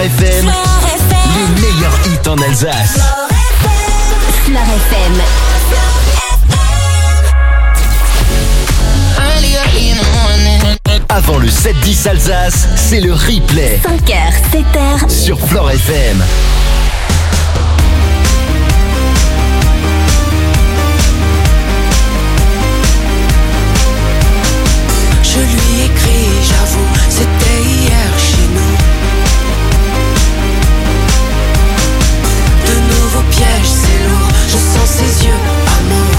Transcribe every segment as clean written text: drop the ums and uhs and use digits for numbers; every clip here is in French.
FM, les meilleurs hits en Alsace. Fleur FM. Avant le 7-10 Alsace, c'est le replay. 5h, 7h. Sur Fleur FM. Je lui écris, j'avoue, c'était hier chez nous. De nouveaux pièges, c'est lourd, je sens ses yeux, amour.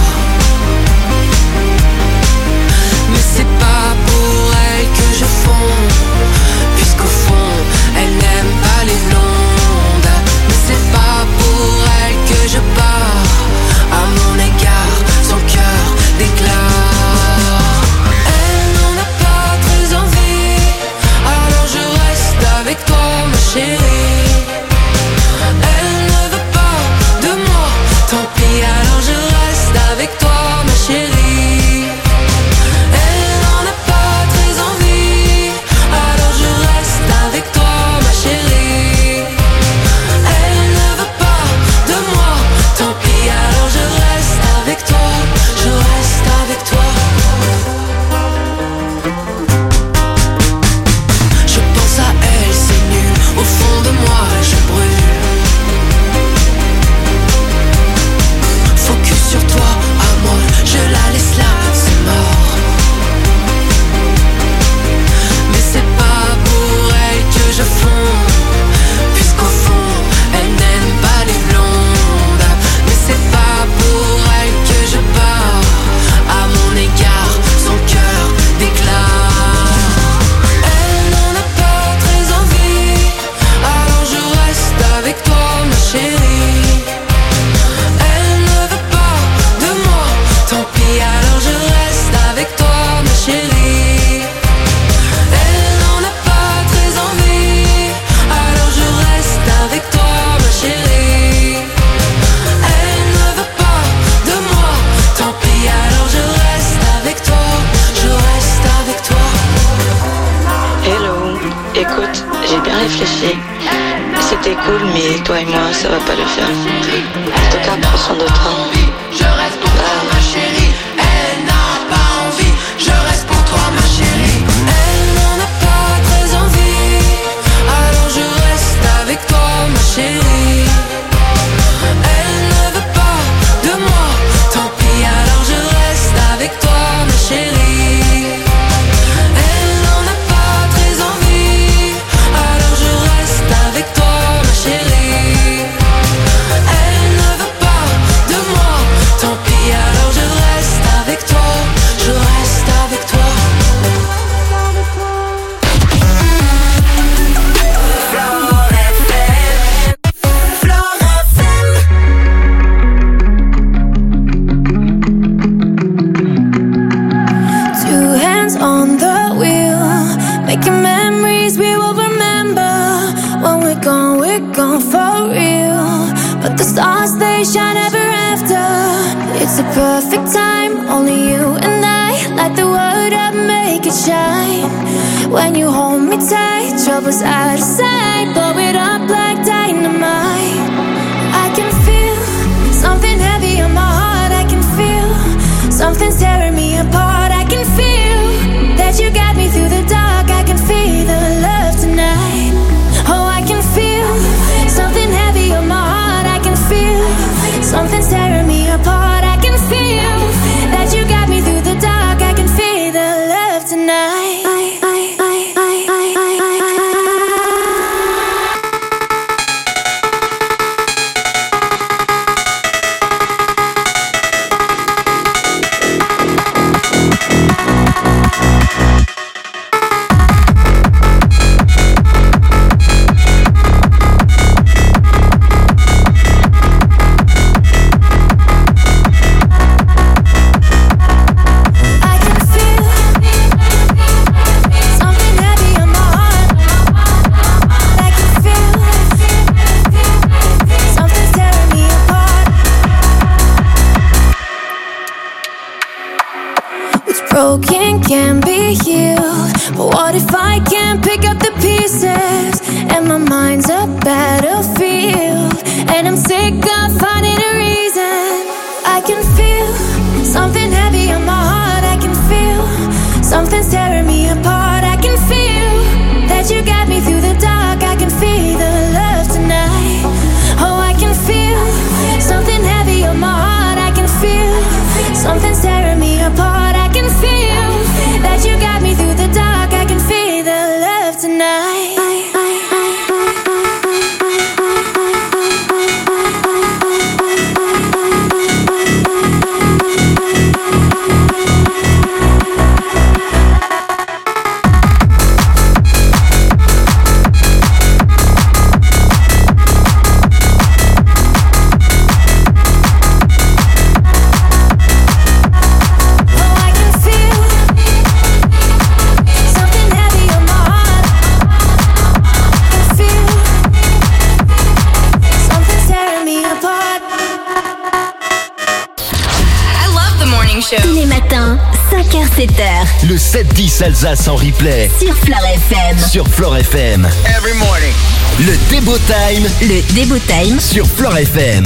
Mais c'est pas pour elle que je fonds, puisqu'au fond, elle n'aime pas les blondes. Mais c'est pas pour elle que je pars, à mon égard, son cœur déclare. Avec toi ma chérie, elle ne veut pas de moi, tant pis alors je reste avec toi ma chérie. Elle n'en a pas très envie, alors je reste avec toi ma chérie. Elle ne veut pas de moi, tant pis alors je reste avec toi, je reste avec toi. Au fond de moi, je brûle. Focus sur toi, amour, je la laisse là, c'est mort. Mais c'est pas pour elle que je fonds, puisqu'au fond, elle n'aime pas les blondes. Mais c'est pas pour elle que je pars, à mon égard, son cœur déclare. Avec toi ma chérie, elle ne veut pas de moi, tant pis alors je reste avec toi ma chérie. Elle n'en a pas très envie, alors je reste avec toi ma chérie. Elle ne veut pas de moi, tant pis alors je reste avec toi, je reste avec toi. Hello, écoute, j'ai bien réfléchi. C'était cool, mais toi et moi, ça va pas le faire. En tout cas, prends soin de toi. Je reste pour toi, ma chérie. Elle n'a pas envie. Je reste pour toi, ma chérie. Elle n'en a pas très envie, alors je reste avec toi, ma chérie. Elle ne veut pas de moi, tant pis, alors je reste avec toi, ma chérie. Elle n'en a pas très envie, alors je reste avec toi. Chérie, elle ne veut pas de moi, tant pis alors je reste avec toi, je reste avec toi. Fleur FM, Fleur FM. Two hands on the wheel, making memories we will remember. When we're gone for real, but the stars they shine ever after. It's a perfect time, only you and I light the world up, make it shine. When you hold me tight, trouble's out of sight, blow it up like dynamite. I can feel something heavy on my heart, I can feel something's tearing me apart. I can feel that you got me through the dark, I can feel the love tonight. Oh, I can feel something heavy on my heart, I can feel something's tearing me apart. I can feel that you got me through the dark, I can feel the love tonight. aching can be healed. But what if I can't pick up the pieces? And my mind's a battlefield, and I'm sick of finding a reason. I can feel something heavy on my heart. I can feel something's tearing me apart. I can feel that you got me through the dark. I can feel the love tonight. Oh, I can feel something heavy on my heart. I can feel something's tearing me apart. I can feel that you got me through the dark. I can feel the love tonight. Tous les matins, 5h, 7h. Le 7-10 Alsace en replay. Sur Flore FM. Sur Flore FM. Every morning. Le Debo Time. Le Debo Time. Sur Flore FM.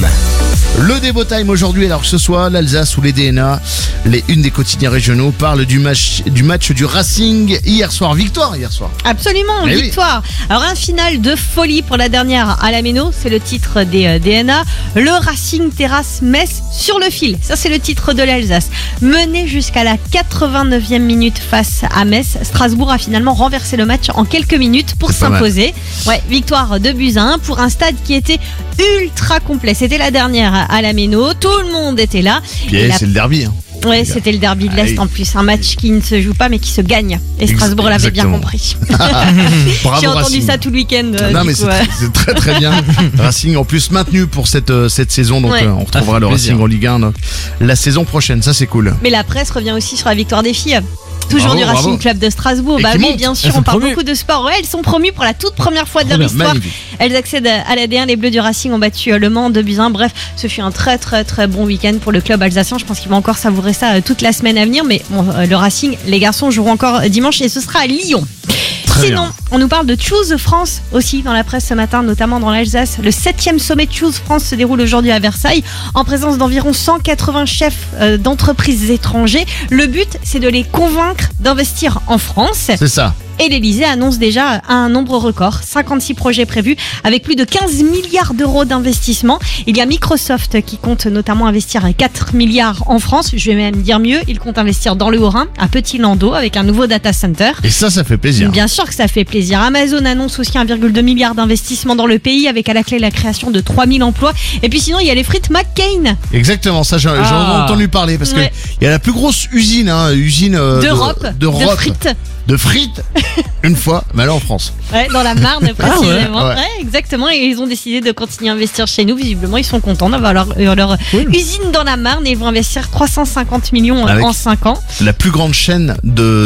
Le Debo Time aujourd'hui, alors que ce soit l'Alsace ou les DNA, les unes des quotidiens régionaux parlent du match du Racing hier soir. Victoire hier soir. Absolument, Eh victoire. Alors un final de folie pour la dernière à la Méno, c'est le titre des DNA. Le Racing terrasse Metz sur le fil. Ça c'est le titre de l'Alsace. Mené jusqu'à la 89e minute face à Metz, Strasbourg a finalement renversé le match en quelques minutes pour C'est pas mal. s'imposer. Ouais, victoire de buts à 1 pour un stade qui était ultra complet. C'était la dernière à la Méno, tout le monde était là. Puis Et la- c'est le derby. Hein. Ouais, c'était le derby de l'Est Aïe. en plus, un match qui ne se joue pas mais qui se gagne. Et Strasbourg l'avait bien Exactement. compris. Bravo J'ai entendu Racing. ça tout le week-end. Non du mais coup, c'est très très bien. Racing en plus maintenu pour cette saison, donc Ouais. on retrouvera le plaisir. Racing en Ligue 1 donc, la saison prochaine, ça c'est cool. Mais la presse revient aussi sur la victoire des filles. Toujours Bravo, du Racing bravo. Club de Strasbourg. Et Bah qui oui, montent. bien sûr, Elles sont on parle promues. beaucoup de sport. Ouais, elles sont promues pour la toute première fois de leur Trop bien, histoire. magnifique. Elles accèdent à la D1. Les Bleus du Racing ont battu Le Mans 2-1. Bref, ce fut un très très très bon week-end pour le club alsacien. Je pense qu'ils vont encore savourer ça toute la semaine à venir. Mais bon, le Racing, les garçons joueront encore dimanche et ce sera à Lyon. Très Sinon, bien. on nous parle de Choose France aussi dans la presse ce matin, notamment dans l'Alsace. Le 7e sommet Choose France se déroule aujourd'hui à Versailles en présence d'environ 180 chefs d'entreprises étrangers. Le but, c'est de les convaincre d'investir en France. C'est ça. Et l'Elysée annonce déjà un nombre record, 56 projets prévus avec plus de 15 milliards d'euros d'investissement. Il y a Microsoft qui compte notamment investir 4 milliards en France. Je vais même dire mieux, il compte investir dans le Haut-Rhin, à Petit-Landau, avec un nouveau data center. Et ça fait plaisir. Bien sûr que ça fait plaisir. Amazon annonce aussi 1,2 milliard d'investissement dans le pays avec à la clé la création de 3000 emplois. Et puis sinon, il y a les frites McCain Exactement, ça j'en ai entendu parler parce Ouais. que il y a la plus grosse usine d'Europe, de frites. de frites une fois, mais alors en France. Ouais, dans la Marne précisément. ouais. Ouais, exactement. Et ils ont décidé de continuer à investir chez nous. Visiblement, ils sont contents d'avoir leur usine dans la Marne et ils vont investir 350 millions Avec- en 5 ans. La plus grande chaîne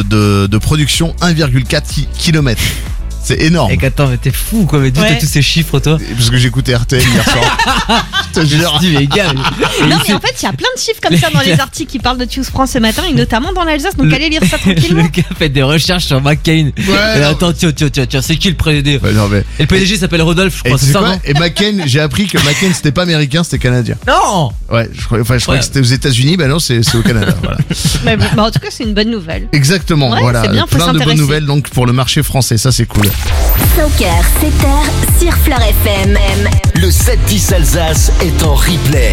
de production, 1,4 km. C'est énorme. Et qu'attends, mais t'es fou quoi, mais d'où Ouais. t'as tous ces chiffres toi? Parce que j'écoutais RTL hier soir. Je te jure. Dis les gars. Non, mais en fait, il y a plein de chiffres comme ça dans les articles qui parlent de Choose France ce matin et notamment dans l'Alsace. Donc, allez lire ça tranquillement. Le gars fait des recherches sur McCain. Et non. attends, tiens, c'est qui le président? Ouais, non, mais... Et le PDG s'appelle Rodolphe, je Et, crois, tu c'est sais ça, quoi non? Et McCain, j'ai appris que McCain c'était pas américain, c'était canadien. Non! Ouais, je crois Ouais. que c'était aux États-Unis, ben non, c'est au Canada. Voilà. Mais bon, bah, en tout cas, c'est une bonne nouvelle. Exactement, Ouais, voilà. c'est bien, faut Plein de bonnes s'intéresser. nouvelles donc pour le marché français, ça c'est cool. 5h, 7h sur Flore FM. Le 7-10 Alsace est en replay.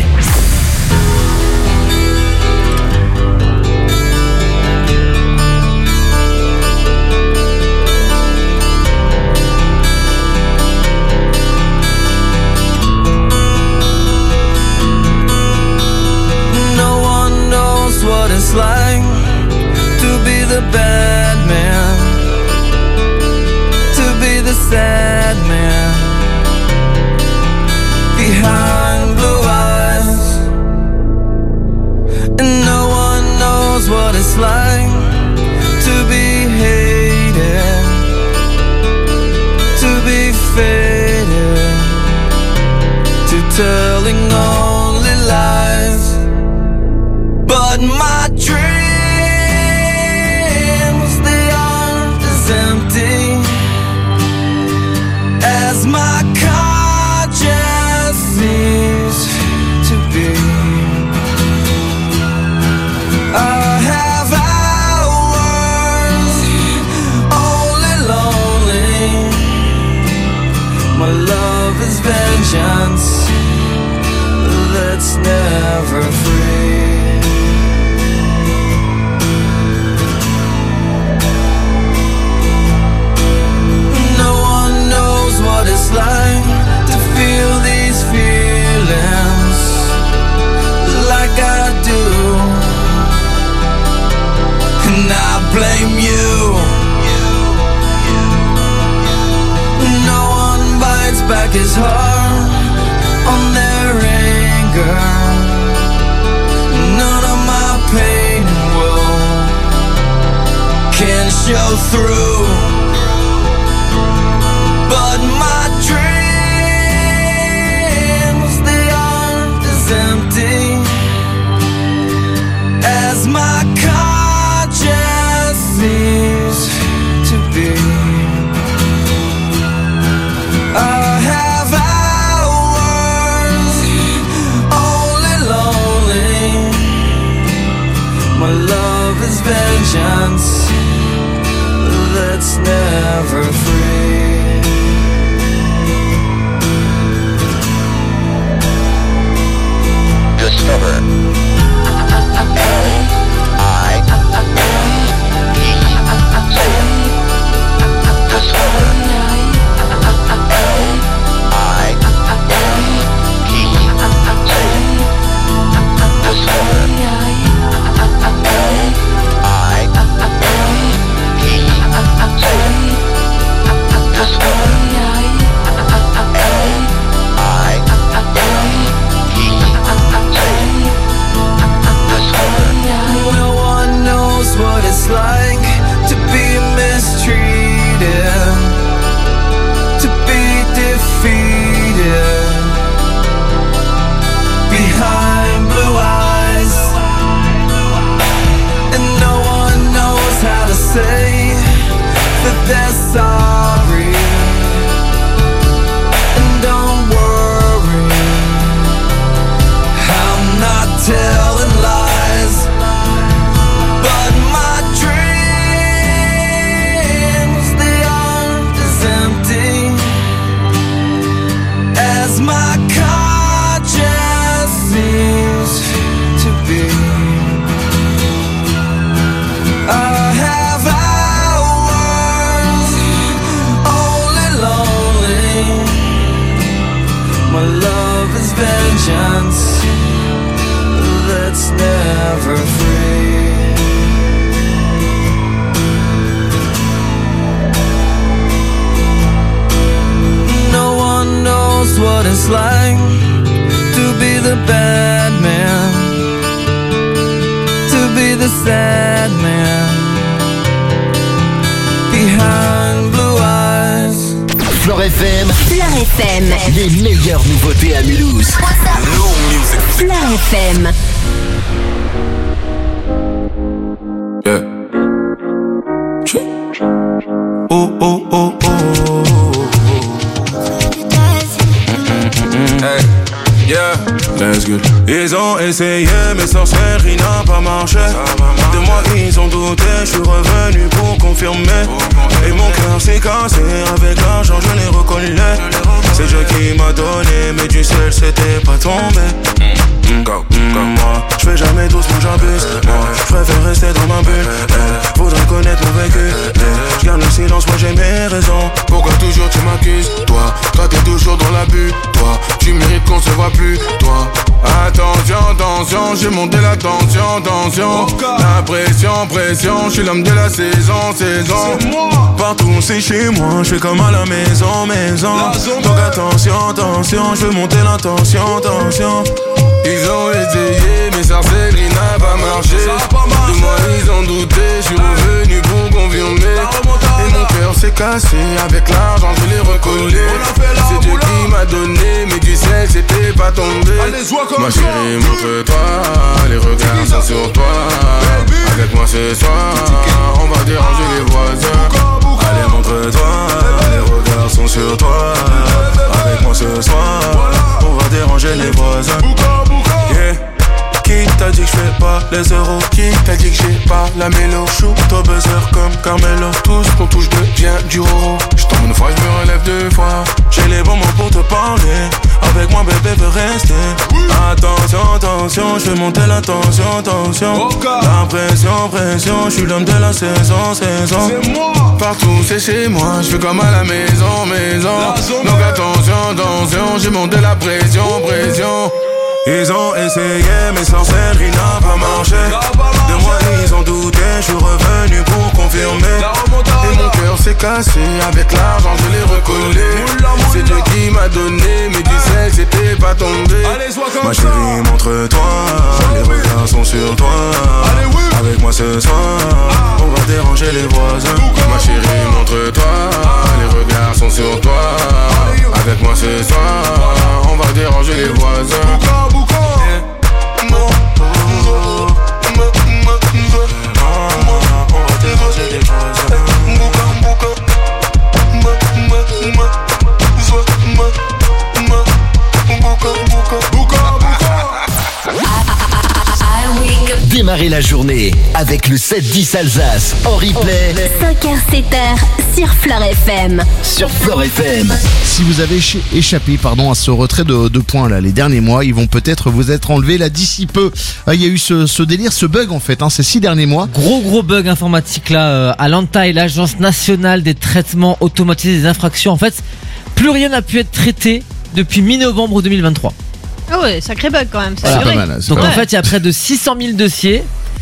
No one knows what it's like to be the bad man, to be the sad man behind blue eyes. blame you. No one bites back his heart on their anger. None of my pain will can show through. But my dreams, the earth is empty as my conscience seems to be. I have hours only lonely. My love is vengeance that's never free. Discover what it's like to be mistreated, to be defeated behind blue eyes, and no one knows how to say that they're sorry. And don't worry, I'm not telling lies. But my dreams, the earth is empty as my conscience seems to be. I have hours only lonely. My love is vengeance that's never free. What it's like to be the bad man, to be the sad man behind blue eyes. Fleur FM, Fleur FM. les meilleures nouveautés à Mulhouse. Fleur FM. Yeah. Oh oh oh oh. Hey, yeah, let's go. Ils ont essayé, mais sorcellerie n'a pas marché. De moi ils ont douté, je suis revenu pour confirmer. Et mon cœur s'est cassé, avec l'argent je l'ai reconnu. C'est Dieu qui m'a donné, mais du ciel c'était pas tombé. Comme moi, je fais jamais doucement, j'abuse. Moi, je préfère rester dans ma bulle. Faudrait connaître mon vécu. Je garde le silence, moi j'ai mes raisons. Pourquoi toujours tu m'accuses? Toi t'es toujours dans l'abus. Toi, tu mérites qu'on se voit plus. Toi, attention, attention, j'ai monté la tension, tension. La pression, pression, je suis l'homme de la saison, saison. Partout c'est chez moi, je fais comme à la maison, maison. Donc attention, attention, je veux monter la tension, tension. Ils ont essayé, mais sorcellerie n'a pas marché. De moi ils ont douté, je suis revenu pour confirmer. Et mon cœur s'est cassé, avec l'argent je l'ai recollé. C'est Dieu qui m'a donné, mais du ciel c'était pas tombé. Ma chérie montre-toi, les regards sont sur toi. Avec moi ce soir, on va déranger les voisins. Allez montre-toi, les regards sont sur toi. Avec moi ce soir, on va déranger les voisins. Yeah. Qui t'a dit que je fais pas les euros? Qui t'a dit que j'ai pas la mélo? Shoot au buzzer comme Carmelo. Tout ce qu'on touche devient du roro. J'tombe une fois, j'me relève deux fois. J'ai les bons mots pour te parler. Avec moi bébé veut rester. Attention, attention, j'fais monter la tension, tension. La pression, pression, j'suis l'homme de la saison, saison. Partout c'est chez moi, j'fais comme à la maison, maison. Donc attention, attention, j'ai monté la pression, pression. Ils ont essayé, mais sorcellerie n'a pas marché. De moi ils ont douté, je suis revenu pour cassé, avec l'argent je l'ai recollé. C'est Dieu qui m'a donné, mais tu sais que c'était pas tombé. Ma chérie, montre-toi, les regards sont sur toi. Avec moi ce soir, on va déranger les voisins. Ma chérie, montre-toi, les regards sont sur toi. Avec moi ce soir, on va déranger les voisins. Démarrez la journée avec le 7-10 Alsace en replay 5h, 7h sur Fleur FM. sur Fleur FM. Si vous avez échappé à ce retrait de points là les derniers mois, ils vont peut-être vous être enlevés là d'ici peu. Il y a eu ce délire, ce bug en fait, ces 6 derniers mois. Gros bug informatique là à l'ANTAI, l'Agence nationale des traitements automatisés des infractions. En fait, plus rien n'a pu être traité depuis mi-novembre 2023. Ah ouais, sacré bug quand même, ça C'est a pas duré. mal. Donc en fait, il y a près de 600 000 dossiers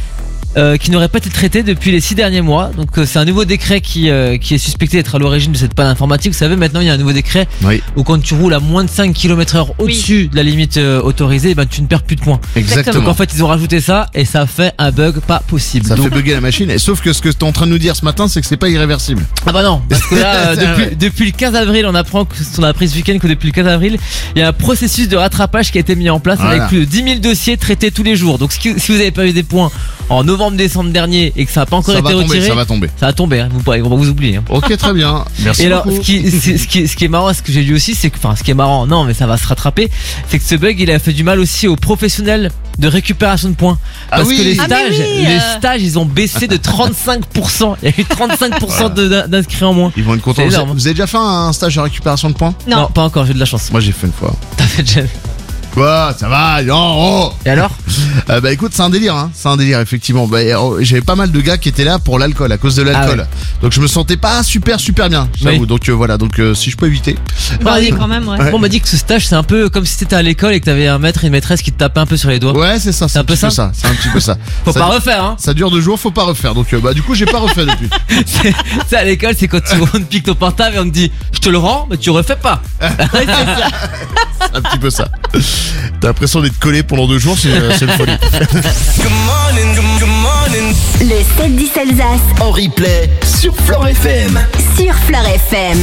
qui n'auraient pas été traités depuis les 6 derniers mois. Donc c'est un nouveau décret qui est suspecté d'être à l'origine de cette panne informatique. Vous savez, maintenant il y a un nouveau décret où quand tu roules à moins de 5 km/h au-dessus de la limite autorisée, tu ne perds plus de points. Exactement. Donc en fait, ils ont rajouté ça et ça fait un bug pas possible. Ça Donc- fait bugger la machine. Et sauf que ce que tu es en train de nous dire ce matin, c'est que c'est pas irréversible. Ah bah non, parce que là, C'est vrai. depuis le 15 avril, on apprend qu'on a appris ce week-end que depuis le 15 avril, il y a un processus de rattrapage qui a été mis en place Voilà. avec plus de 10 000 dossiers traités tous les jours. Donc si vous n'avez pas eu des points en novembre-décembre dernier et que ça n'a pas encore Ça été va tomber, retiré, ça va tomber. ça va tomber, hein. On va vous oublier. Hein. Ok, très bien. Merci Et alors, beaucoup. ce qui est marrant, ce que j'ai lu aussi, c'est que, ce qui est marrant, non, mais ça va se rattraper, c'est que ce bug, il a fait du mal aussi aux professionnels de récupération de points. Ah Parce oui. que les Ah mais stages, oui, les stages, ils ont baissé de 35%. Il y a eu 35% d'inscrits en moins. Ils vont être contents. C'est Vous énorme. avez déjà fait un stage de récupération de points? Non. Pas encore, j'ai de la chance. Moi j'ai fait une fois. T'as fait déjà. Bah ça va, non. Et alors? Bah écoute, c'est un délire, c'est un délire effectivement. J'avais pas mal de gars qui étaient là pour l'alcool, à cause de l'alcool. Ah ouais. Donc je me sentais pas super bien, j'avoue. Oui. Donc voilà, donc si je peux éviter. Bah oui, quand même, ouais. Ouais. Bon, on m'a dit que ce stage, c'est un peu comme si t'étais à l'école et que t'avais un maître et une maîtresse qui te tapaient un peu sur les doigts. Ouais, c'est ça, c'est un peu petit peu ça. ça. C'est un petit peu ça. Faut Ça pas dure- refaire, hein. Ça dure 2 jours, faut pas refaire. Donc du coup j'ai pas refait depuis. C'est à l'école, c'est quand on te pique ton portable et on te dit je te le rends, mais tu refais pas. Un petit peu ça. T'as l'impression d'être collé pendant 2 jours, c'est une folie. Le 7-10 Alsace En replay sur Fleur FM. sur Fleur FM.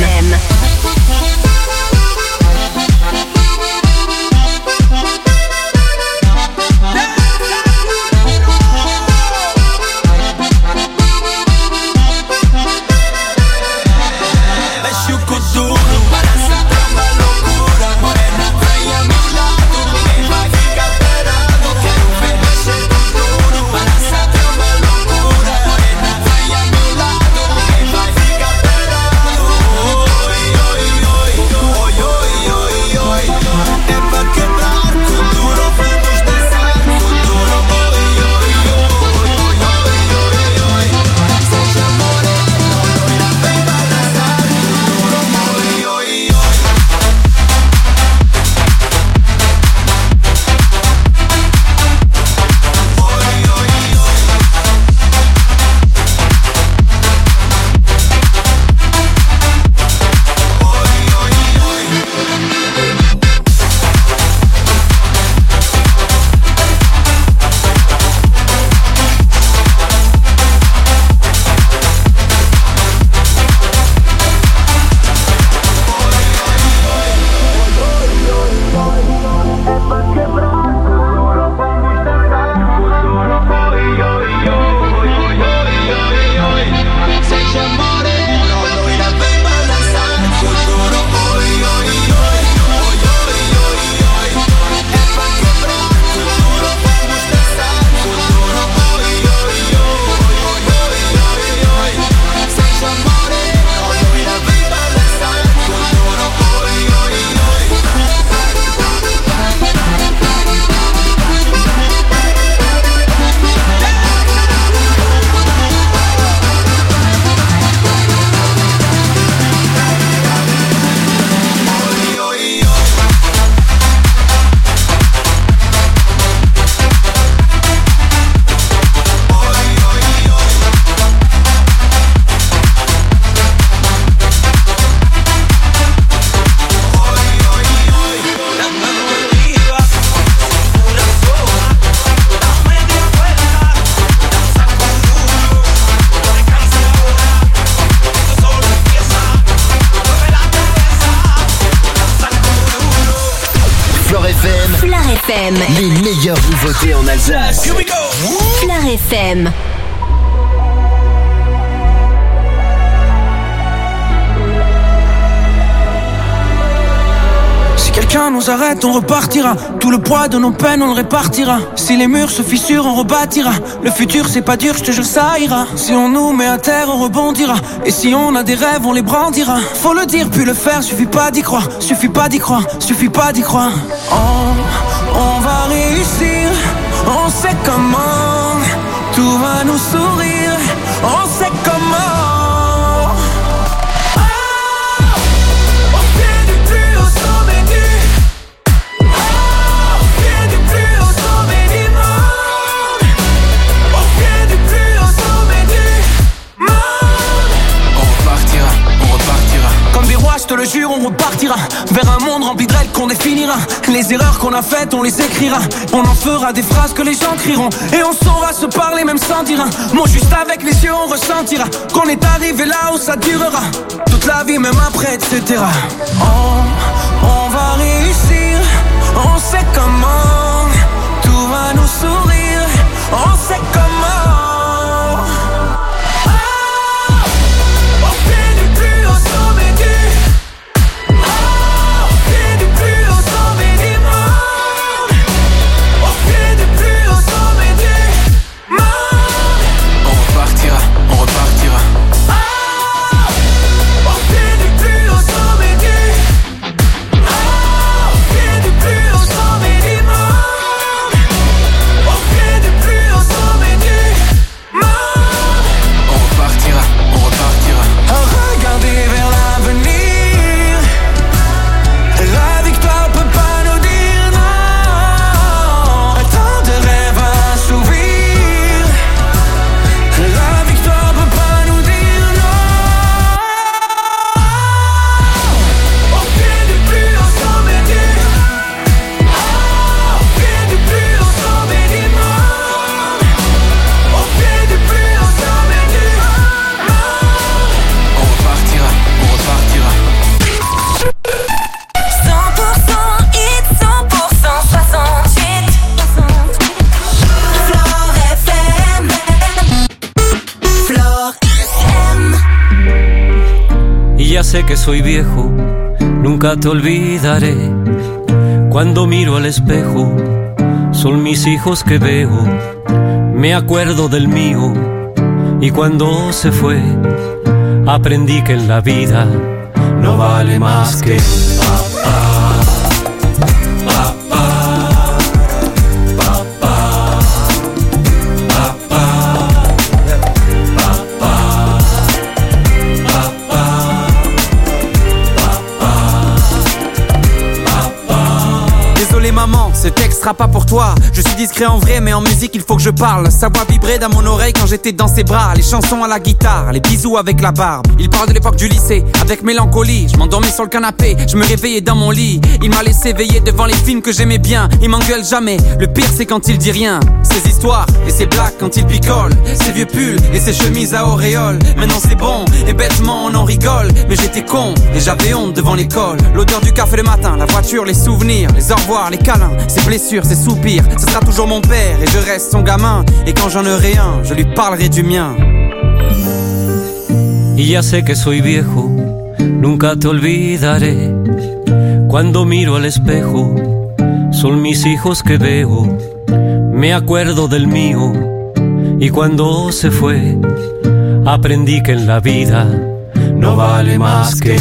FM. Les meilleures nouveautés en Alsace. Here we go. Flair FM. Si quelqu'un nous arrête, on repartira. Tout le poids de nos peines, on le répartira. Si les murs se fissurent, on rebâtira. Le futur, c'est pas dur, je te jure, ça ira. Si on nous met à terre, on rebondira. Et si on a des rêves, on les brandira. Faut le dire, puis le faire, suffit pas d'y croire. Suffit pas d'y croire, suffit pas d'y croire. On va réussir, on sait comment. Tout va nous sourire, on sait comment. Je te le jure, on repartira vers un monde rempli de règles qu'on définira. Les erreurs qu'on a faites, on les écrira. On en fera des phrases que les gens crieront. Et on saura se parler même sans dire un mot. Juste avec les yeux, on ressentira qu'on est arrivé là où ça durera toute la vie, même après, etc. On va réussir, on sait comment. Tout va nous sourire, on sait comment. Sé que soy viejo, nunca te olvidaré. Cuando miro al espejo, son mis hijos que veo. Me acuerdo del mío y cuando se fue, aprendí que en la vida no vale más que maman, ce texte sera pas pour toi. Je suis discret en vrai, mais en musique il faut que je parle. Sa voix vibrait dans mon oreille quand j'étais dans ses bras. Les chansons à la guitare, les bisous avec la barbe. Il parle de l'époque du lycée, avec mélancolie. Je m'endormais sur le canapé, je me réveillais dans mon lit. Il m'a laissé veiller devant les films que j'aimais bien. Il m'engueule jamais, le pire c'est quand il dit rien. Ses histoires et ses blagues quand il picole. Ses vieux pulls et ses chemises à auréole. Maintenant c'est bon, et bêtement on en rigole. Mais j'étais con, et j'avais honte devant l'école. L'odeur du café le matin, la voiture, les souvenirs, les au revoir, les câlins, ses blessures, ses soupirs. Ce sera toujours mon père et je reste son gamin. Et quand j'en aurai un, je lui parlerai du mien. Y ya sé que soy viejo, nunca te olvidaré. Cuando miro al espejo, son mis hijos que veo. Me acuerdo del mío y cuando se fue, aprendí que en la vida no vale más que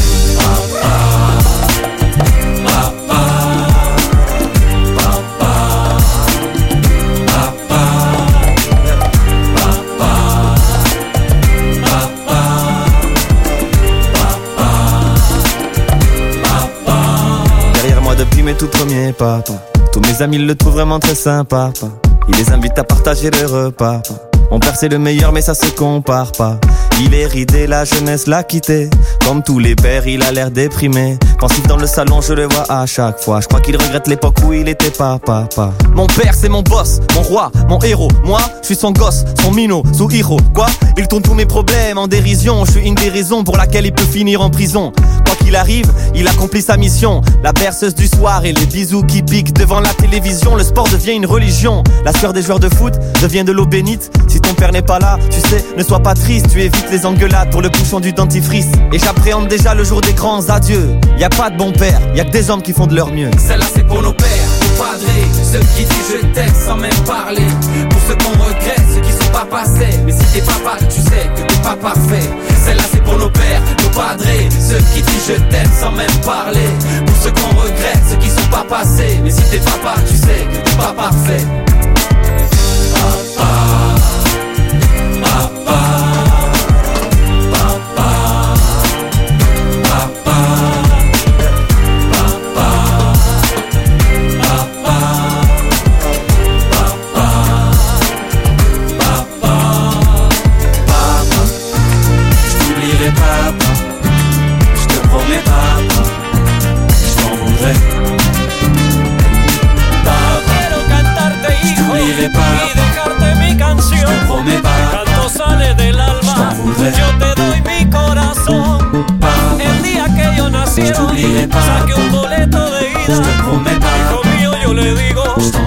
mes tout premiers pas. Tous mes amis le trouvent vraiment très sympa. Il les invite à partager le repas. Mon père c'est le meilleur mais ça se compare pas. Il est ridé, la jeunesse l'a quitté. Comme tous les pères, il a l'air déprimé. Pensif dans le salon, je le vois à chaque fois. Je crois qu'il regrette l'époque où il était papa. Mon père c'est mon boss, mon roi, mon héros. Moi, je suis son gosse, son minot, sous héros. Quoi? Il tourne tous mes problèmes en dérision. Je suis une des raisons pour laquelle il peut finir en prison. Quoi qu'il arrive, il accomplit sa mission. La berceuse du soir et les bisous qui piquent devant la télévision. Le sport devient une religion. La sueur des joueurs de foot devient de l'eau bénite. Si ton père n'est pas là, tu sais, ne sois pas triste. Tu évites les engueulades pour le bouchon du dentifrice. Et j'appréhende déjà le jour des grands adieux. Y a pas de bon père, y a que des hommes qui font de leur mieux. Celle-là c'est pour nos pères, nos padrés, ceux qui disent je t'aime sans même parler. Pour ceux qu'on regrette, ceux qui sont pas passés. Mais si t'es papa, tu sais que t'es pas parfait. Celle-là c'est pour nos pères, nos padrés, ceux qui disent je t'aime sans même parler. Pour ceux qu'on regrette, ceux qui sont pas passés. Mais si t'es papa, tu sais que t'es pas parfait. Papa, papa. Saque un boleto de ida. Hijo mío, yo le digo,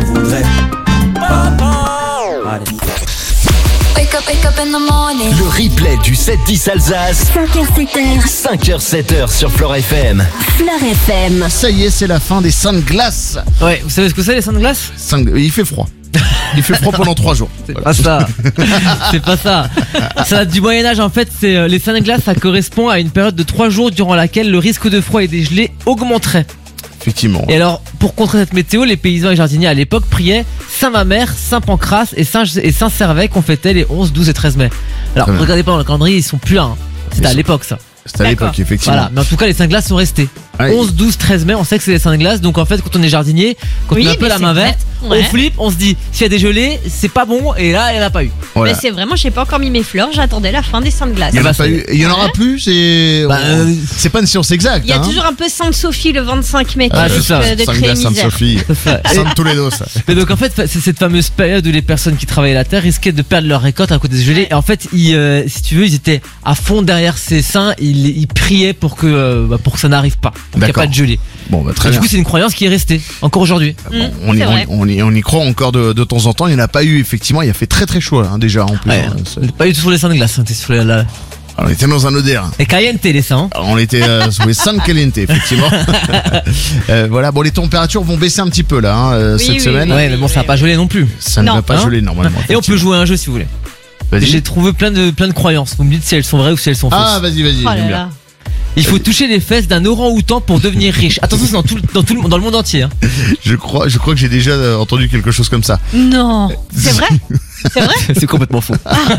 papa. Wake up in the morning. Le replay du 7-10 Alsace. 5h, 7h. 5h, 7h sur Flore FM. Fleur FM. Ça y est, c'est la fin des seins de glace. Ouais, vous savez ce que c'est les seins de glace? Il fait froid. Il fait froid pendant 3 jours. C'est pas ça. C'est pas ça. Ça date du Moyen-Âge en fait. C'est les seins de glace, ça correspond à une période de 3 jours durant laquelle le risque de froid et des gelées augmenterait. Effectivement. Et alors, pour contrer cette météo, les paysans et jardiniers à l'époque priaient Saint Mamère, Saint Pancras et Saint Servais qu'on fêtait les 11, 12 et 13 mai. Alors, regardez pas dans le calendrier, ils sont plus là. Hein. C'était à l'époque ça. C'était à l'époque, effectivement. Voilà, mais en tout cas, les seins de glace sont restés. Ouais. 11, 12, 13 mai, on sait que c'est les seins de glace. Donc en fait, quand on est jardinier, quand on a un peu la main verte, on flippe, on se dit s'il y a des gelées, c'est pas bon. Et là, il n'y en a pas eu. Voilà. Mais c'est vraiment, j'ai pas encore mis mes fleurs, j'attendais la fin des seins de glace. Il n'y en a pas eu. Il y en aura plus. C'est pas une science exacte. Il y a toujours un peu Sainte-Sophie le 25 mai. Ah, c'est ça. Sainte-Sophie. Sainte-Toledo, ça. Mais donc en fait, c'est cette fameuse période où les personnes qui travaillaient la terre risquaient de perdre leur récolte à cause des gelées. Et en fait, si tu veux, ils étaient à fond derrière ces seins. Ils priaient pour que ça n'arrive pas. Donc il n'y a pas de gelée. Bon, bah, très bien. Du coup, c'est une croyance qui est restée encore aujourd'hui. Bon, on y croit encore de temps en temps. Il n'y en a pas eu, effectivement. Il a fait très très chaud là, déjà en plus. Ouais, pas eu sur les seins de glace. On était dans un odeur. Et caliente les seins. On était sur les seins caliente, effectivement. Voilà, bon, les températures vont baisser un petit peu là cette semaine. Ouais, mais bon, ça va pas geler non plus. Ça ne va pas geler normalement. Et on peut jouer à un jeu si vous voulez. J'ai trouvé plein de croyances. Vous me dites si elles sont vraies ou si elles sont fausses. Ah, vas-y, j'aime bien. Il faut toucher les fesses d'un orang-outan pour devenir riche. Attention, c'est dans le monde entier. Hein. Je crois que j'ai déjà entendu quelque chose comme ça. Non, c'est vrai. C'est vrai. C'est complètement faux.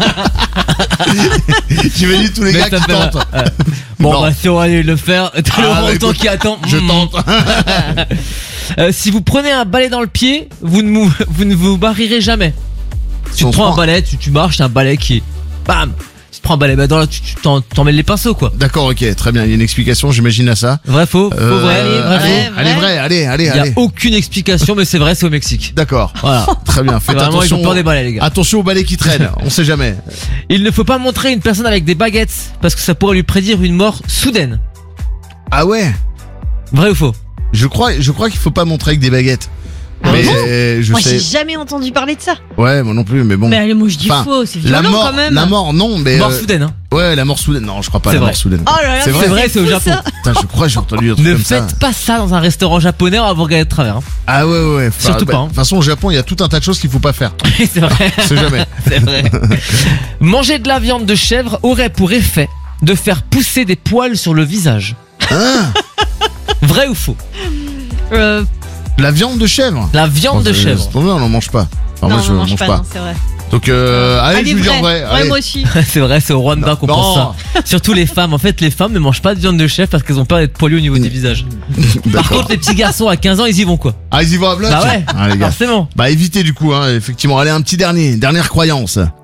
J'imagine tous les gars qui tentent. Bon, bah, si on va aller le faire, t'as l'orang-outan qui attend. Je tente. Si vous prenez un balai dans le pied, vous ne vous barrirez jamais. Tu te prends un balai, tu marches, c'est un balai qui est bam. Tu te prends un balai, bah tu t'en mêles les pinceaux quoi. D'accord, ok, très bien. Il y a une explication, j'imagine à ça. Vrai, faux, vrai. Allez, vrai, allez. Il n'y a aucune explication, mais c'est vrai, c'est au Mexique. D'accord. Voilà. Très bien. Faites vraiment, attention. Ils ont peur des balais, les gars. Attention aux balais qui traînent. On sait jamais. Il ne faut pas montrer une personne avec des baguettes parce que ça pourrait lui prédire une mort soudaine. Ah ouais. Vrai ou faux? Je crois qu'il faut pas montrer avec des baguettes. Mais moi j'ai jamais entendu parler de ça. Ouais, moi non plus, mais bon. Mais allez, moi je dis faux, c'est violent quand même. La mort, non, mais. Mort soudaine, hein. Ouais, la mort soudaine. Non, je crois pas à la mort soudaine. Oh là là, c'est vrai, c'est au Japon. Putain, je crois que j'ai entendu un truc comme ça. Ne faites pas ça dans un restaurant japonais, on va vous regarder de travers. Hein. Ah ouais. Surtout pas. De toute façon, au Japon, il y a tout un tas de choses qu'il faut pas faire. C'est vrai. C'est jamais. C'est vrai. Manger de la viande de chèvre aurait pour effet de faire pousser des poils sur le visage. Hein? Vrai ou faux? La viande de chèvre. La viande de chèvre. On n'en mange pas. Enfin, non, moi, je mange pas. Non, c'est vrai. Donc, allez, je lui dis en vrai. Ouais, moi aussi. C'est vrai, c'est au Rwanda qu'on pense ça. Surtout les femmes. En fait, les femmes ne mangent pas de viande de chèvre parce qu'elles ont peur d'être poilues au niveau du visage. Par contre, les petits garçons à 15 ans, ils y vont quoi. Ah, ils y vont à bloc. Bah ouais, les gars. forcément. Bah évitez du coup, hein, effectivement. Allez, un petit dernière croyance.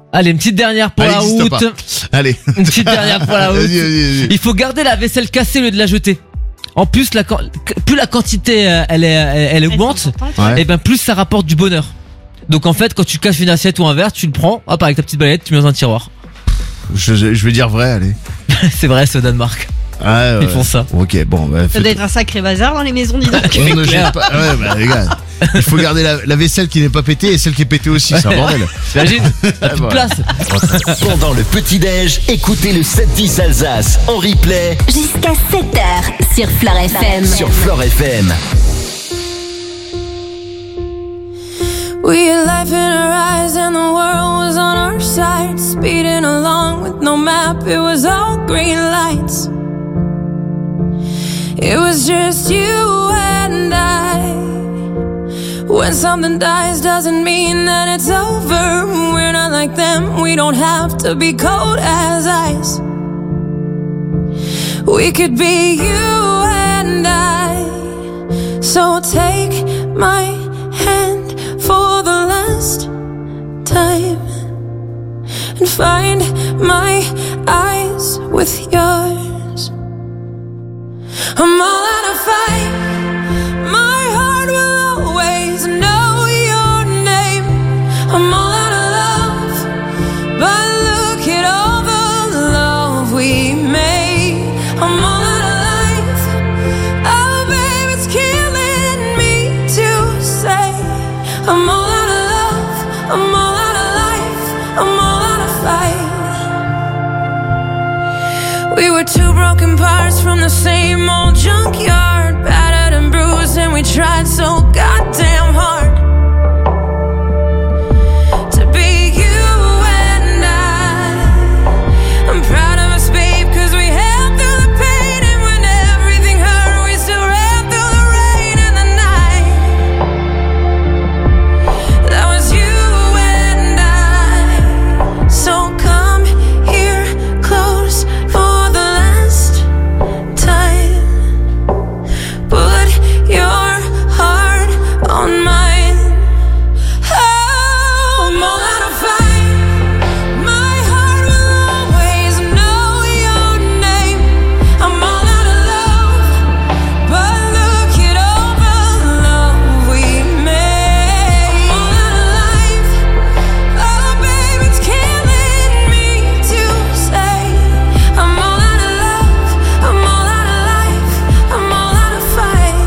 Allez, une petite dernière pour la route. Allez. Une petite dernière pour la route. Vas-y. Il faut garder la vaisselle cassée au lieu de la jeter. En plus, plus la quantité elle augmente, et ben plus ça rapporte du bonheur. Donc en fait, quand tu casses une assiette ou un verre, tu le prends, hop, avec ta petite balayette, tu mets dans un tiroir. Je vais dire vrai, allez. C'est vrai, c'est au Danemark. Ah, ils font ça. Ok, bon. Bah, ça doit être un sacré bazar dans les maisons, dis donc. On ne jette pas. Ouais, bah les gars, il faut garder la vaisselle qui n'est pas pétée et celle qui est pétée aussi, c'est un bordel. T'imagines, la petite place. Pendant le petit-déj, écoutez le 7-10 Alsace en replay jusqu'à 7h sur Flore FM. Sur Flore FM. We had life in our eyes and the world was on our side. Speeding along with no map, it was all green lights. It was just you and I. When something dies doesn't mean that it's over. We're not like them, we don't have to be cold as ice. We could be you and I. So take my hand for the last time and find my eyes with yours. I'm all out of fight. My heart will always know your name. I'm all out of love, but look at all the love we made. I'm all out of life. Oh babe, it's killing me to say I'm all out of love, I'm all out of life, I'm all out of fight. We were two broken parts from the same old junkyard, battered and bruised, and we tried so goddamn hard to be you and I'm proud of us, babe, cause we held through the pain, and when everything hurt, we still ran through the rain and the night. That was you and I. So come here close for the last time. Put your heart on mine. Oh, I'm all out of fight. My heart will always know your name. I'm all out of love, but look at all the love we made. I'm all out of life. Oh, babe, it's killing me to say I'm all out of love, I'm all out of life, I'm all out of fight.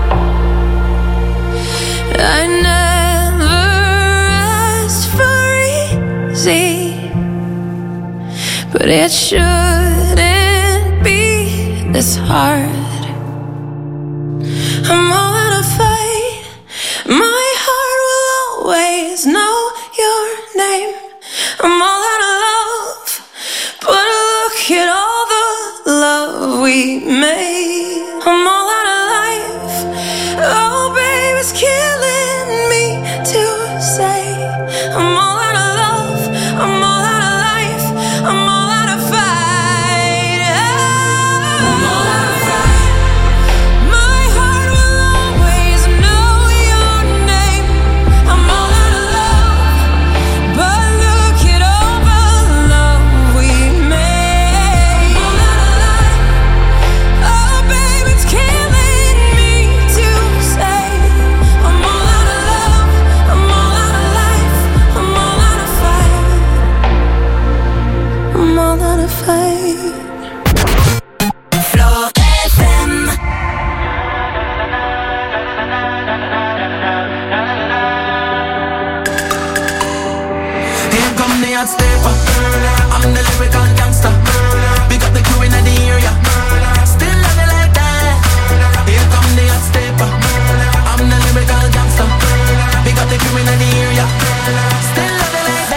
I never asked for easy, but it shouldn't be this hard. I'm all out of fight. My heart will always know your name. I'm all out of love, but look at all the love we made. I'm all out of life. Oh, babe, it's killing me to say I'm all out of love, I'm all out of life, I'm all out of fight. I'm all out of fight. My heart will always know your name. I'm all out of love, but look at all the love we made. I'm all out of life. Oh, babe, it's killing me to say I'm all out of love, I'm all out of life, I'm all out of fight. I'm all out of fight. Flore FM. Here come the hot stepper. I'm the lyrical gangster. Big up the crew in the area. Still love it like that. Here come the hot stepper. I'm the lyrical gangster. Big up the crew in the area. Still love it like that.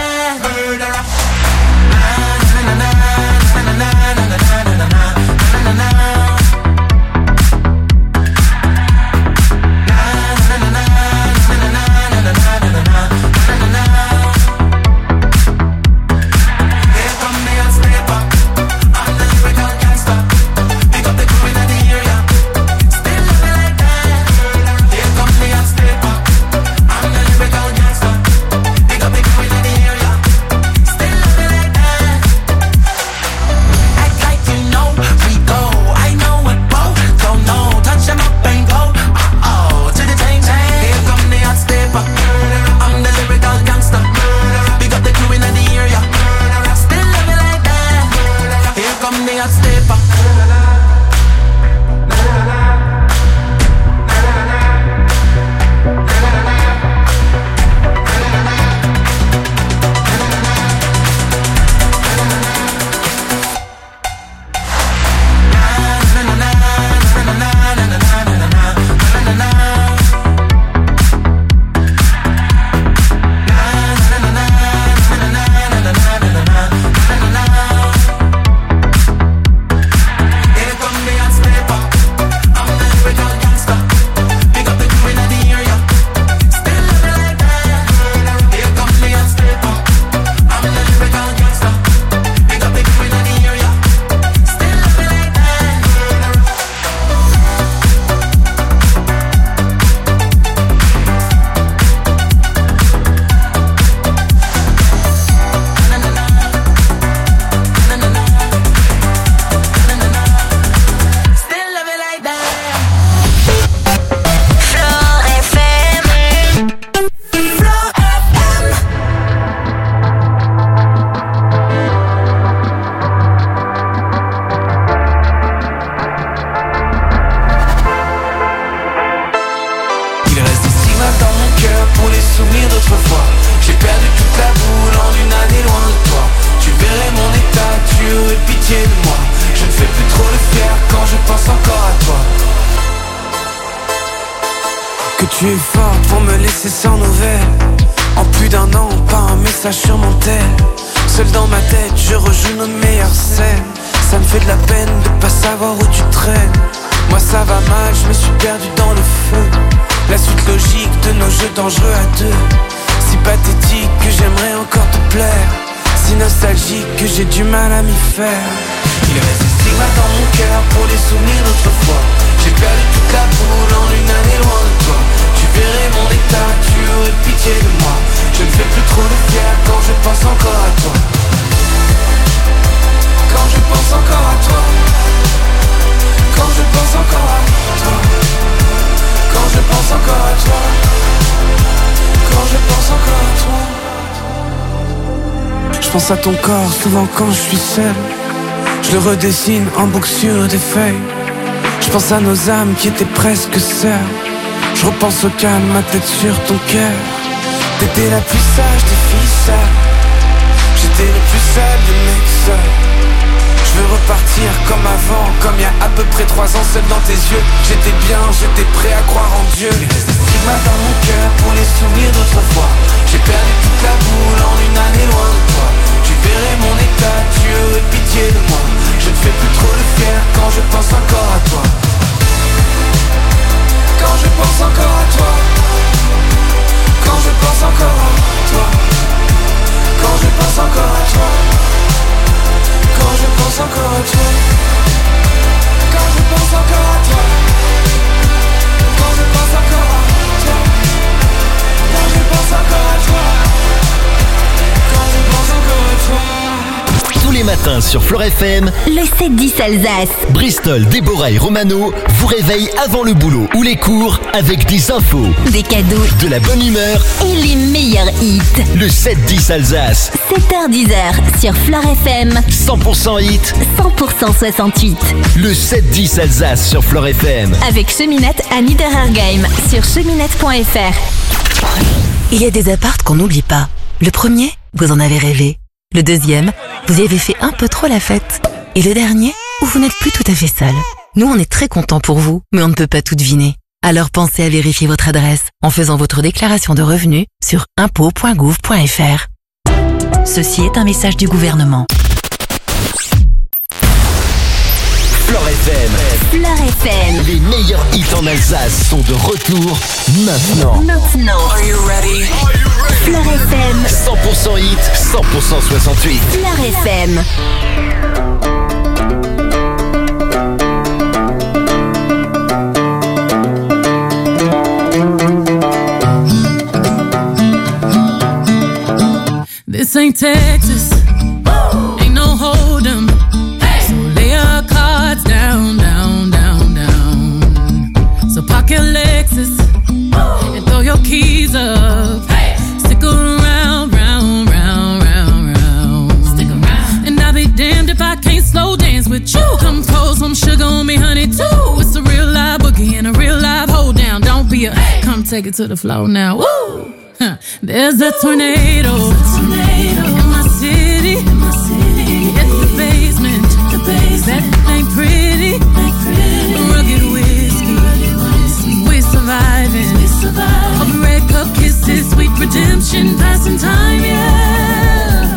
Here come the hot stepper. step up. Tu es fort pour me laisser sans nouvelles. En plus d'un an, pas un message sur mon tel. Seul dans ma tête, je rejoue nos meilleures scènes. Ça me fait de la peine de pas savoir où tu traînes. Moi ça va mal, je me suis perdu dans le feu. La suite logique de nos jeux dangereux à deux. Si pathétique que j'aimerais encore te plaire. Si nostalgique que j'ai du mal à m'y faire. Il reste des stigmates dans mon cœur pour les souvenirs d'autrefois. J'ai perdu toute la boule en une année loin de toi. Tu verrais mon état, tu aurais pitié de moi. Je ne fais plus trop de fier quand je pense encore à toi. Quand je pense encore à toi. Quand je pense encore à toi. Quand je pense encore à toi. Quand je pense encore à toi. Je pense à ton corps souvent quand je suis seul. Je le redessine en boucle sur des feuilles. Je pense à nos âmes qui étaient presque sœurs. Je repense au calme, ma tête sur ton cœur. T'étais la plus sage des filles seules. J'étais le plus seul des mecs seuls. Je veux repartir comme avant, comme il y a à peu près 3 ans, seul dans tes yeux. J'étais bien, j'étais prêt à croire en Dieu. Il reste des stigmates dans mon cœur pour les souvenirs d'autrefois. J'ai perdu toute la boule en une année loin de toi. Tu verrais mon état, tu aurais pitié de moi. Je ne fais plus trop le fier quand je pense encore à toi. Quand je pense encore à toi. Quand je pense encore à toi. Quand je pense encore à toi. Quand je pense encore à toi. Quand je pense encore à toi. Quand je pense encore à toi. Quand je pense encore à toi. Quand je pense encore à toi. Tous les matins sur Flore FM, le 7-10 Alsace. Bristol, Déborah et Romano vous réveillent avant le boulot ou les cours avec des infos, des cadeaux, de la bonne humeur et les meilleurs hits. Le 7-10 Alsace. 7h-10h sur Flore FM. 100% hit, 100% 68. Le 7-10 Alsace sur Flore FM. Avec Cheminette à Niederergheim sur cheminette.fr. Il y a des apparts qu'on n'oublie pas. Le premier, vous en avez rêvé. Le deuxième, vous y avez fait un peu trop la fête. Et le dernier, où vous n'êtes plus tout à fait seul. Nous, on est très contents pour vous, mais on ne peut pas tout deviner. Alors pensez à vérifier votre adresse en faisant votre déclaration de revenus sur impôts.gouv.fr. Ceci est un message du gouvernement. Flore FM. Flore FM. Les meilleurs hits en Alsace sont de retour maintenant. Are you ready? Flore FM. 100% hit, 100% 68. Flore FM. This ain't Texas. Ain't no hold'em. So lay your cards down, down, down, down. So park your Lexus and throw your keys up. Stick around, round, round, round, round. Stick around. And I'll be damned if I can't slow dance with with you. Come pour some sugar on me, honey, too. It's a real live boogie and a real live hold down. Don't be a come take it to the floor now. Woo! Huh. There's a tornado in my city. It's the basement. That ain't pretty. Rugged whiskey. We're surviving. All the red cup kisses, sweet redemption, passing time, yeah.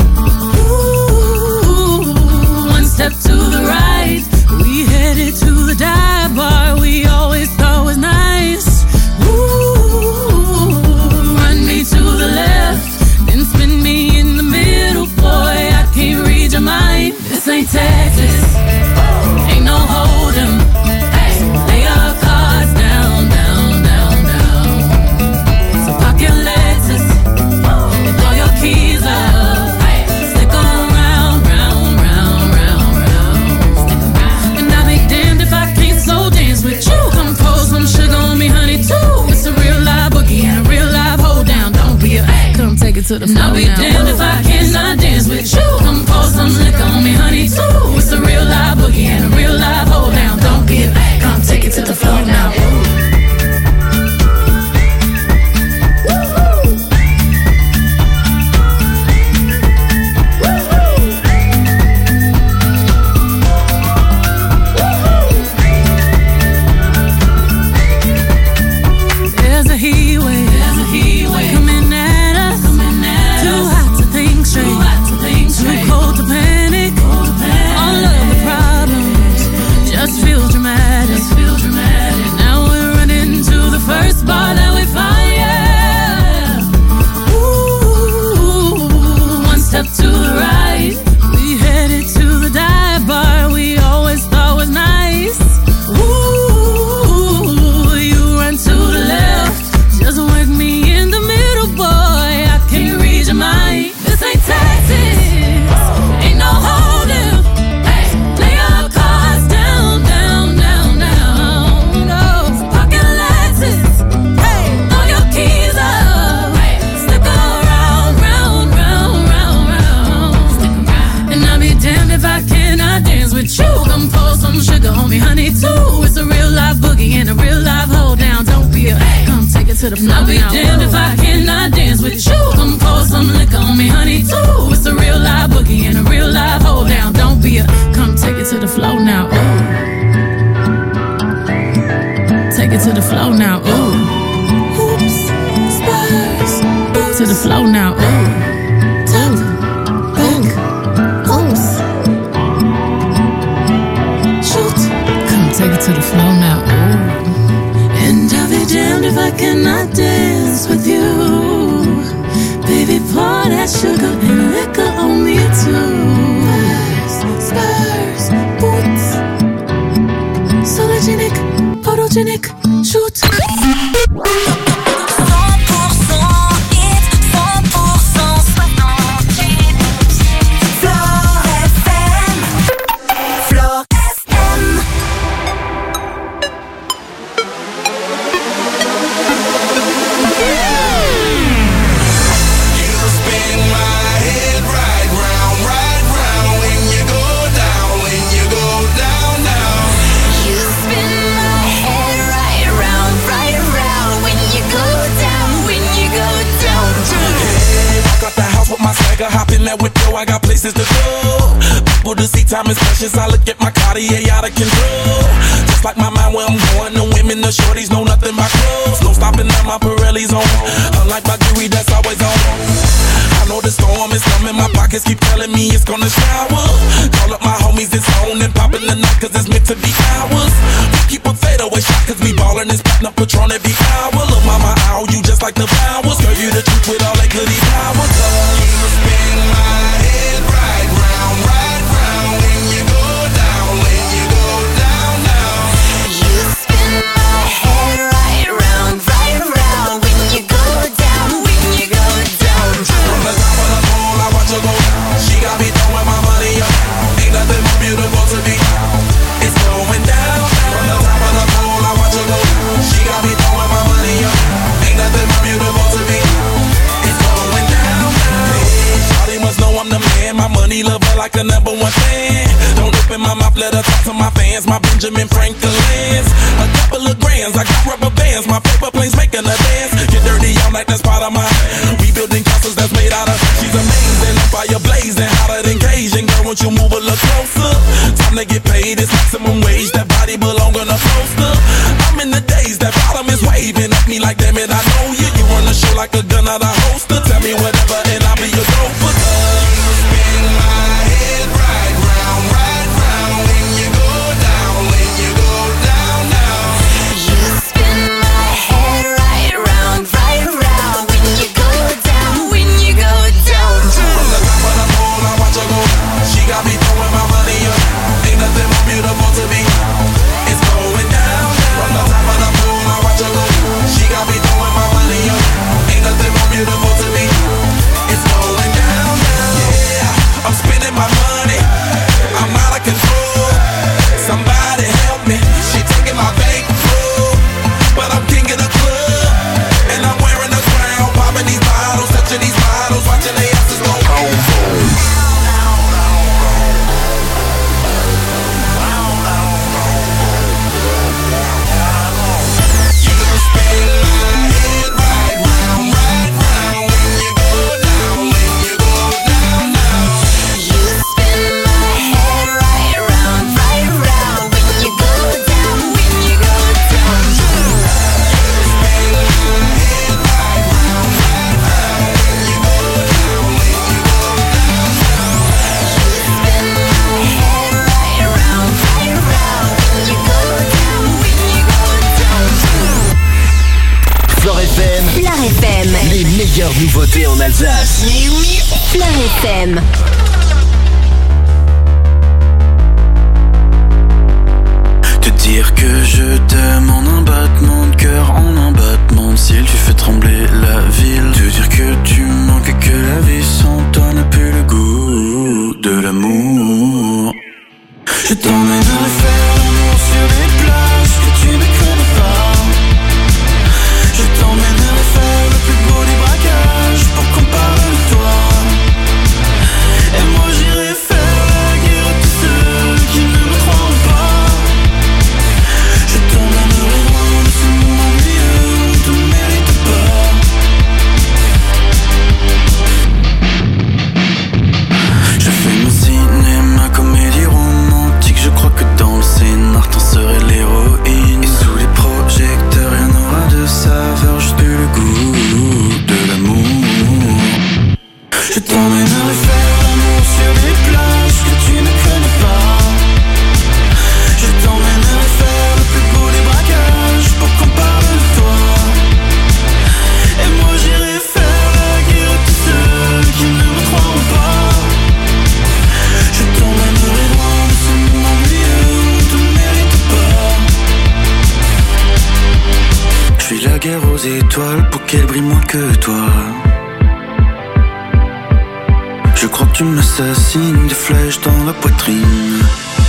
Ooh, one step to the right, we headed to the dive bar we always thought was nice. Ooh, run me to the left, then spin me in the middle, boy, I can't read your mind. This ain't Texas, ain't no hold'em. Lay our cards down, down, down, down. So park your Lexus and throw your keys up. Stick around, round, round, round, round. And I'll be damned if I can't slow dance with you. Come pour some sugar on me, honey, too. It's a real live boogie and a real live hold down. Don't be a come take it to the floor. I'll be damned if I cannot dance with you. Come pour some liquor on me, honey, too. It's a real live boogie and a real live hold down. Don't be a come take it to the floor now. There's a heat wave coming at us. Too hot to think straight, too cold to panic. All of the problems just feel dramatic. Now we're running to the first bar that we find, yeah. Ooh, one step to the right, we headed to the dive bar we always thought was nice. Ooh, you run to the left, just work me in the middle, boy, I can't read your mind. This ain't Texas, ain't no hold'em. Lay our cards down, down, down, down. No, so park your Lexus, throw your keys up. Stick around, round, round, round, round. And I'll be damned if I cannot dance with you. Come pour some sugar on me, honey, too. It's a real live boogie and a real live hold down. Don't be a come take it to the floor. I'll be damned if I cannot dance with you. Come pour some liquor on me, honey, too. It's a real live boogie and a real live hold down. Don't be a come take it to the floor now. Ooh. Take it to the floor now. Ooh. Oops, Spurs. To the floor now. Ooh. Top, back, oops. Shoot. Come take it to the floor now. Ooh. And I'll be damned if I cannot dance with you. Baby, pour that sugar and liquor on me too. Spurs, boots, sologenic, photogenic, shoot. 100% hit, 100% 68. Floor FM. Floor FM. You spin my head right round when you go down, down. You spin my head right around when you go down, Hey, walk out the house with my swagger, hop in that whip, yo, I got places to go. People to see, time is precious, I look at my Cartier out of control. Just like my mind where I'm going, the women, the shorties know nothing but clothes. No stopping at my Pirelli's on, unlike my jewelry that's always on. I know the storm is coming, my pockets keep telling me it's gonna shower. Call up my homies, it's on and popping the night cause it's meant to be ours. We keep a fadeaway shot cause we ballin' and spittin' up Patron every hour. Look mama, I owe you just like the flowers. Girl, you the truth with all that goody power. You spin my head right round when you go down, down. You spin my head right around when you go down, From the top of the pole, I watch her go down. She got me throwing my money up. Ain't nothing more beautiful letter talk to my fans, my Benjamin Franklin's. A couple of grands, I got rubber bands, my paper planes making a dance. Get dirty, I'm like that's part of my rebuilding castles that's made out of. She's amazing, I'm fire blazing, hotter than Cajun. Girl, won't you move a little closer? Time to get paid, it's maximum wage. That body belong on a poster. I'm in the days, that bottom is waving at me like damn it, I know you. You run the show like a gun out of holster. Tell me whatever and I'll be your gopher. Spin my head right round when you go down, when you go down, down. You spin my head right round when you go down, when you go down. From the top of the pole, I watch her go. She got me throwing my money up. Ain't nothing more beautiful to me. It's going down, down. From the top of the pole, I watch her go. She got me throwing my money up. Ain't nothing more beautiful to me. It's going down, down. Yeah, I'm spending my money. I'm out of control. Somebody help me. She taking my bankroll, but I'm king of the club, and I'm wearing a crown, popping these bottles, touching these models, watching they asses go boom, boom. You spin my head right round when you go down, when you go down, down. You spin my head right round when you go down, when you go down. Flore FM, Flore FM. les meilleures nouveautés en Alsace. Flore FM. Te dire que je t'aime en un battement de cœur, en un battement de cils, tu fais trembler la ville. Te dire que tu manques et que la vie sans toi n'a plus le goût de l'amour. Je t'emmènerai faire l'amour sur les plages que tu ne connais pas. Je t'emmènerai faire le plus beau des braquages pour qu'on parle de toi. Et moi j'irai faire la guerre à tous ceux qui ne me croiront pas. Je t'emmènerai loin de ce monde ennuyeux où on te mérite pas. Je fais mon cinéma, comédie romantique. Je crois que dans le scénar t'en serais l'héroïne. Et sous les projecteurs y'en aura de saveur, juste le goût de l'amour. Je t'emmènerai faire l'amour sur les plages que tu ne connais pas. Je t'emmènerai faire le plus beau des braquages pour qu'on parle de toi. Et moi j'irai faire la guerre à tous ceux qui ne me croiront pas. Je t'emmènerai loin de ce monde ennuyeux où on te mérite pas. Je fais la guerre aux étoiles pour qu'elles brillent moins que toi. Je crois que tu m'assassines, des flèches dans la poitrine.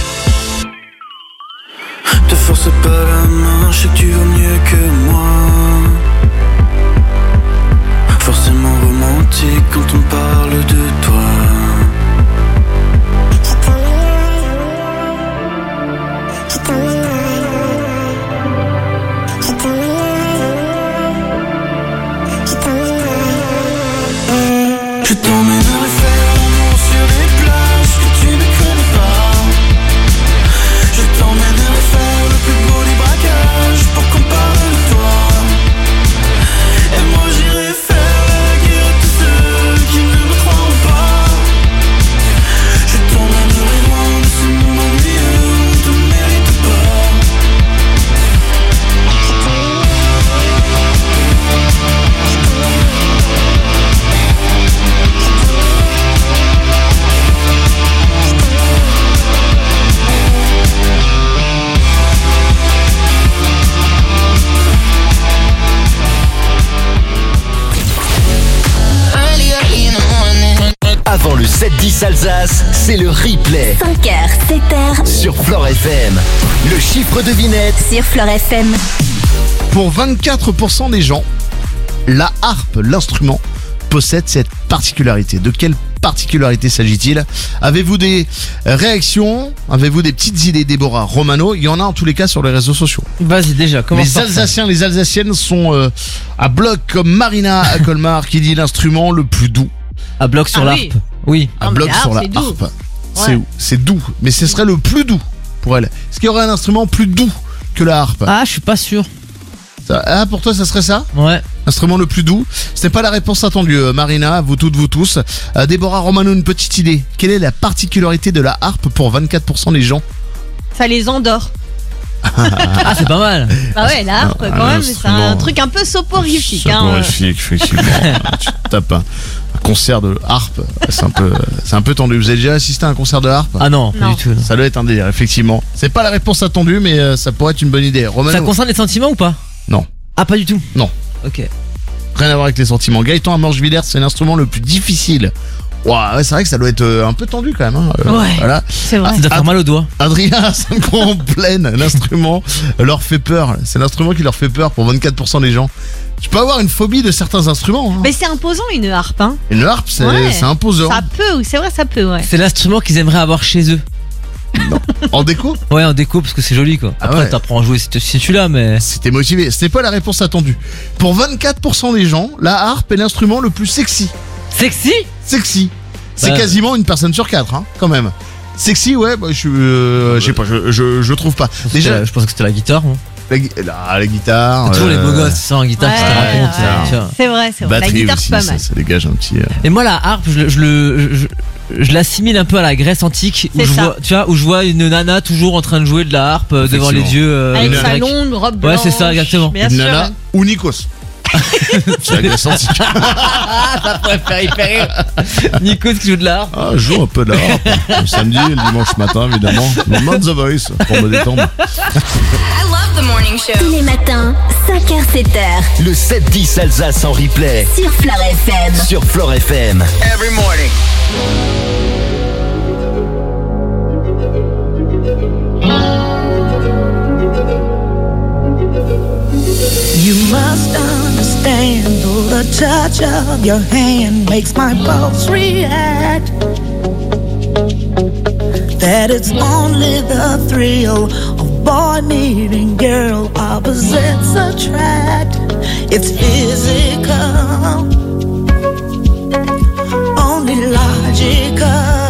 Te force pas la main, je sais que tu vaux mieux que moi. Forcément romantique quand on parle de toi. Je t'emmènerai faire l'amour sur les plages que tu ne connais pas. Je t'emmènerai faire le plus beau des braquages pour qu'on parle de toi. Et moi j'irai faire la guerre à tous ceux qui ne me croiront pas. Je t'emmènerai loin de ce monde ennuyeux où on te mérite pas. Avant le 7-10 Alsace, c'est le replay 5h, 7h sur Flore FM. Le chiffre devinette sur Flore FM. Pour 24% des gens, la harpe, l'instrument, possède cette particularité. De quelle particularité s'agit-il? Avez-vous des réactions? Avez-vous des petites idées, Déborah Romano? Il y en a en tous les cas sur les réseaux sociaux. Vas-y déjà, commence Les par ça. Alsaciens, les Alsaciennes sont à bloc comme Marina à Colmar qui dit l'instrument le plus doux. À bloc sur Ah l'harpe. Oui. À Non, mais bloc la sur la harpe, c'est doux. harpe. Ouais. C'est doux, mais ce serait le plus doux pour elle. Est-ce qu'il y aurait un instrument plus doux que la harpe? Ah, je suis pas sûr. Ah, pour toi, ça serait ça? Ouais. Instrument le plus doux. Ce n'est pas la réponse attendue, Marina, vous toutes, vous tous. Déborah Romano, une petite idée. Quelle est la particularité de la harpe pour 24% des gens? Ça les endort. Ah, c'est pas mal. Bah ouais, la harpe, quand même, c'est un truc un peu soporifique. Soporifique, effectivement. Tu tapes un concert de harpe, c'est un peu tendu. Vous avez déjà assisté à un concert de harpe? Ah non, pas du tout. Non. Ça doit être un délire, effectivement. C'est pas la réponse attendue, mais ça pourrait être une bonne idée. Romano. Ça concerne les sentiments ou pas? Non. Ah, pas du tout. Non. Ok. Rien à voir avec les sentiments. Gaëtan à Morgevillers, c'est l'instrument le plus difficile. Ouah, ouais, c'est vrai que ça doit être un peu tendu quand même. Hein. Ouais, voilà. c'est vrai. Ça doit faire mal aux doigts. Adrien, 5 ans en pleine, l'instrument leur fait peur. C'est l'instrument qui leur fait peur pour 24% des gens. Tu peux avoir une phobie de certains instruments. Hein. Mais c'est imposant une harpe. Hein. Une harpe, c'est imposant. Ça peut, c'est vrai, ça peut, ouais. C'est l'instrument qu'ils aimeraient avoir chez eux. Non. En déco? Ouais, en déco parce que c'est joli quoi. Après, t'apprends à jouer si tu l'as, mais. Si t'es motivé, ce n'est pas la réponse attendue. Pour 24% des gens, la harpe est l'instrument le plus sexy. Sexy? Sexy. C'est Bah. quasiment une personne sur 4, hein, quand même. Sexy, ouais, bah, je sais pas, je trouve pas. Déjà, je pense que c'était la guitare. Hein. La guitare. Toujours les beaux gosses, ça en guitare qui te racontent. Tu vois. C'est vrai, c'est vrai. La Batterie guitare, aussi, c'est pas mal. ça dégage un petit. Et moi, la harpe, je l'assimile un peu à la Grèce antique où C'est je ça. vois, tu vois, où je vois une nana toujours en train de jouer de la harpe devant les yeux. Avec sa grecs. longue robe Ouais, blanche. c'est ça, exactement. Bien Une sûr. nana ou Nikos. C'est la Grèce antique. Ça pourrait faire hyper rire. Nikos qui joue de la harpe. Ah, je joue un peu de la harpe. Le samedi et le dimanche matin, évidemment. Le Mode The Voice pour me détendre. I love the morning show. Tous les matins, 5h, 7h. Le 7-10 Alsace en replay. Sur Fleur FM. Sur Fleur FM. Every morning. You must understand, though the touch of your hand makes my pulse react, that it's only the thrill of boy meeting girl opposites attract. It's physical, only logical.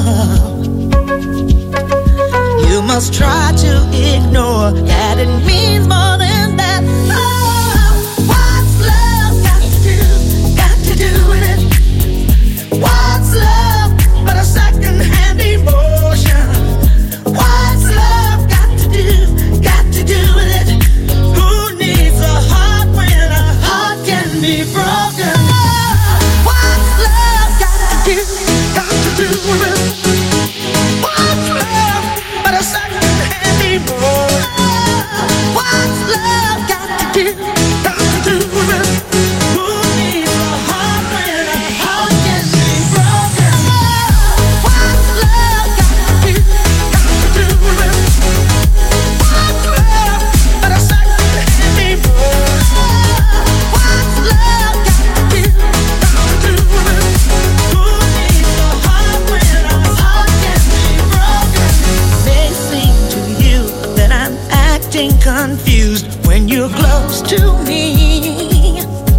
You must try to ignore that it means more than that. What's love got to do with it? What's love but a second-hand emotion? What's love got to do with it? Who needs a heart when a heart can be broken? What's love got to do with it? What's love but a second-hand emotion? What's love got to do with it? Who needs a heart when a heart can be broken? What's love got to do with it? What's love but a second-hand emotion? What's love got to do with it? Who needs a heart when a heart can be broken? May seem to you that I'm acting confused when you're close to me.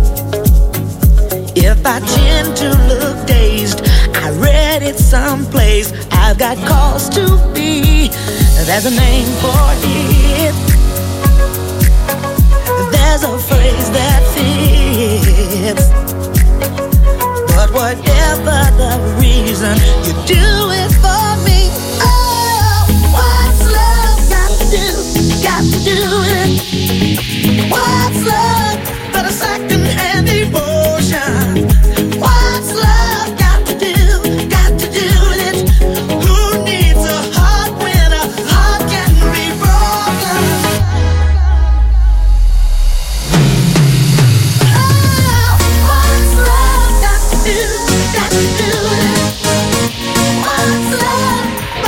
If I tend to look dazed, I read it someplace. I've got cause to be. There's a name for it. There's a phrase that fits. But whatever the reason, you do it for me. Oh, what's love got to do with it? What's love but a second-hand emotion? What's love got to do with it? Who needs a heart when a heart can be broken? Oh, what's love got to do with it? What's love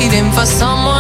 waiting for someone